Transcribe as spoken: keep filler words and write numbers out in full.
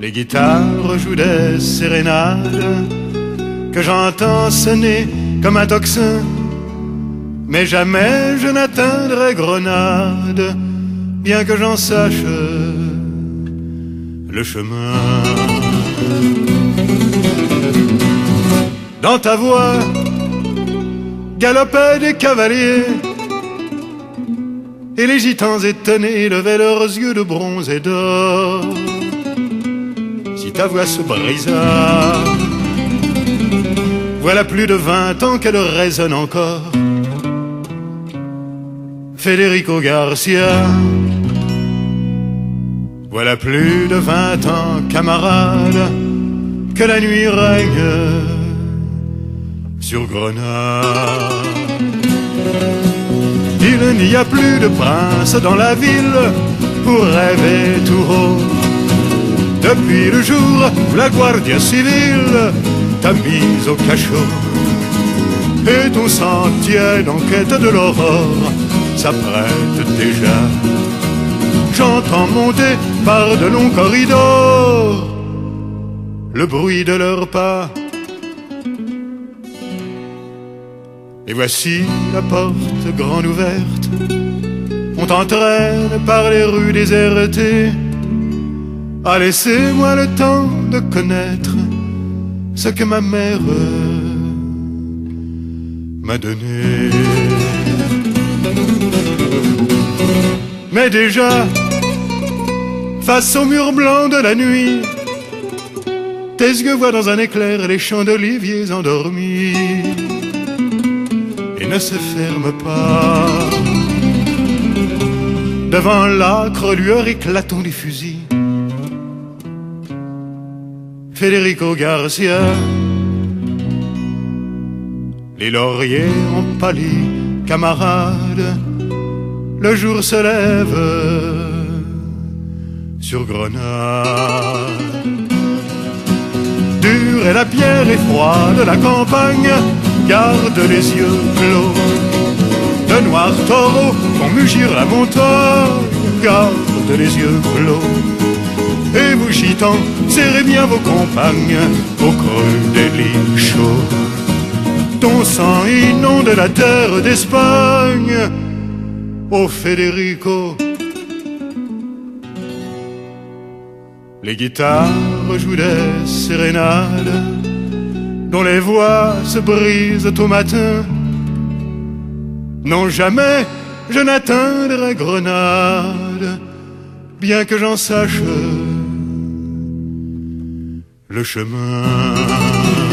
Les guitares jouent des sérénades que j'entends sonner comme un tocsin, mais jamais je n'atteindrai Grenade, bien que j'en sache le chemin. Dans ta voix galopaient des cavaliers, et les gitans étonnés levaient leurs yeux de bronze et d'or. Si ta voix se brisa, voilà plus de vingt ans qu'elle résonne encore. Federico Garcia, voilà plus de vingt ans, camarade, que la nuit règne sur Grenade. Il n'y a plus de prince dans la ville pour rêver tout haut. Depuis le jour où la Guardia Civile t'a mise au cachot, et ton sentier d'enquête de l'aurore s'apprête déjà. J'entends monter par de longs corridors le bruit de leurs pas. Et voici la porte grande ouverte, on t'entraîne par les rues désertées. Ah, laissez-moi le temps de connaître ce que ma mère m'a donné. Mais déjà, face au mur blanc de la nuit, tes yeux voient dans un éclair les champs d'oliviers endormis et ne se ferment pas devant l'âcre lueur éclatant des fusils. Federico Garcia, les lauriers ont pâli, camarade, le jour se lève sur Grenade. Dure est la pierre et froide la campagne, garde les yeux clos. De noirs taureaux font mugir la montagne, garde les yeux clos. Et vous gitans, serrez bien vos compagnes au creux des lits chauds. Ton sang inonde la terre d'Espagne, ô Federico. Les guitares jouent des sérénades dont les voix se brisent au matin. Non, jamais je n'atteindrai Grenade, bien que j'en sache le chemin.